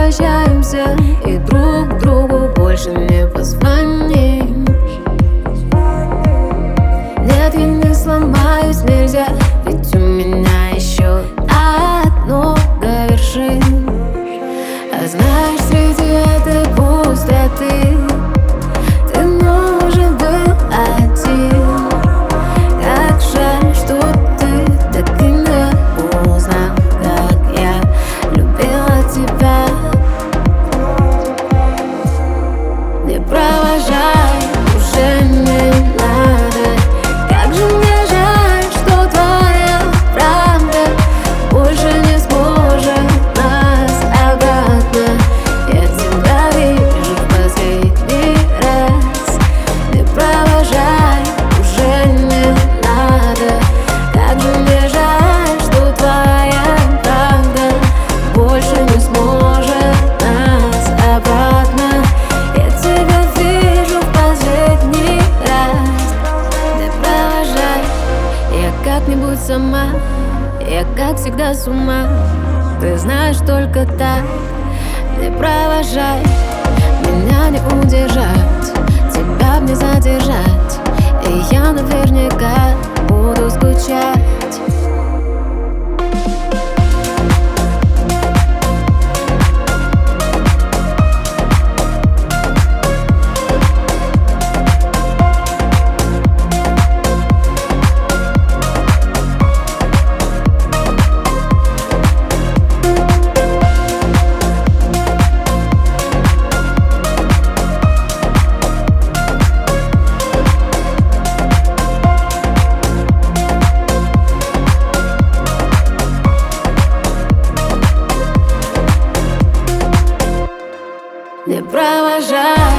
попрощаемся и друг другу больше не позвоним. Нет, я не сломаюсь, нельзя, ведь у меня еще много вершин. А знаешь, среди этой пустоты ты нужен был один. Как жаль, что ты так и не узнал, как я любила тебя. Не провожай, уже не надо. Как же мне жаль, что твоя правда больше не сможет нас обратно. Я тебя вижу в последний раз. Не провожай, уже не надо. Как же мне жаль, что твоя правда больше не сможет нас обратно. Я тебя вижу в последний раз. Не провожай, я как-нибудь сама. Я как всегда с ума, ты знаешь только так. Не провожай, меня не удержать, тебя мне задержать, и я наверняка буду скучать. Не провожай.